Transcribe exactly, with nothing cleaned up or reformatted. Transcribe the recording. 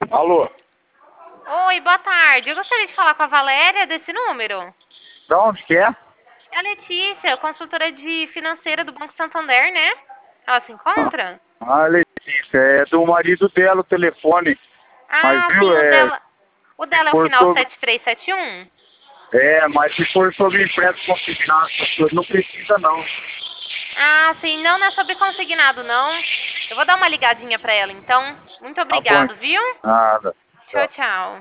Alô? Oi, boa tarde. Eu gostaria de falar com a Valéria desse número. Da onde que é? É a Letícia, consultora de financeira do Banco Santander, né? Ela se encontra? Ah, Letícia, é do marido dela o telefone. Mas Ah, sim, viu, o é, dela. O se dela é o for final sobre. sete três sete um? É, mas se for sobre empréstimo consignado, essas coisas, não precisa não. Ah, sim, não, não é sobre consignado, não. Eu vou dar uma ligadinha pra ela, então. Muito Tá bom. obrigado, viu? Nada. Tchau, Tchau. tchau.